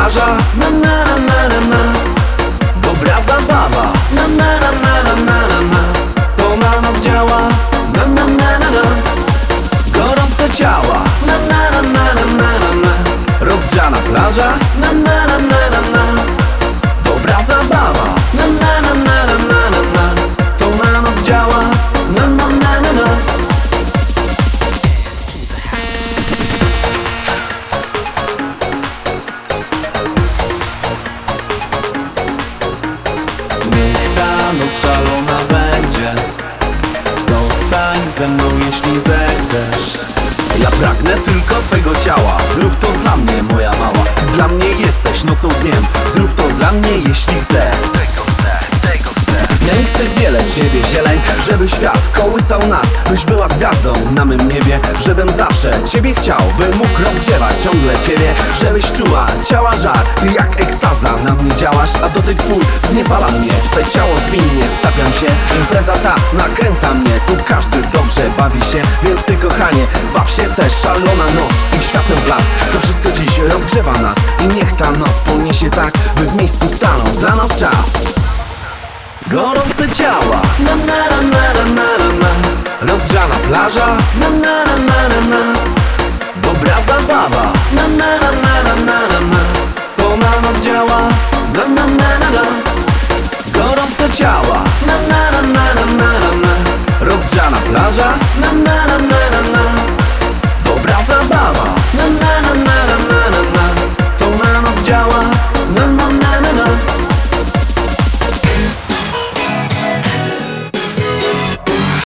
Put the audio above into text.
plaża, na na na na na na. Dobra zabawa, na na na na na na na na. To na nas działa, na na na na na. Gorące ciała, na na na na na na na na. Rozgrzana plaża, na na na na na na. Dobra zabawa, na na na na na na na na. To na nas działa, na na na na na. Niech ta noc szalona będzie. Zostań ze mną, jeśli zechcesz. Ja pragnę tylko twego ciała. Zrób to dla mnie, moja mała. Ty dla mnie jesteś nocą dniem. Zrób to dla mnie, jeśli chcę. Tego chcę, tego chcę. Ja nie chcę wiele ciebie, zieleń, żeby świat kołysał nas. Byś była gwiazdą na mym niebie. Żebym zawsze ciebie chciał, bym mógł rozgrzewać ciągle ciebie. Żebyś czuła ciała żar. Ty jak ekstaza na mnie działasz, a dotyk twój zniewala mnie. W te ciało zwinnie wtapiam się. Impreza ta nakręca mnie. Tu każdy dobrze bawi się, więc ty kochanie, baw się też. Szalona noc i światem blask. To wszystko dziś rozgrzewa nas. I niech ta noc poniesie tak, by w miejscu stanął dla nas czas. Gorące ciała, na na na na na na na. Rozgrzana plaża, na na na na na na. Dobra zabawa, na na na na na na na na. To na nas działa, na na na na na. Gorące ciała, na na na na na na na na. Rozgrzana plaża, na na na na na na. Dobra zabawa, na na na na na na na. To na nas działa,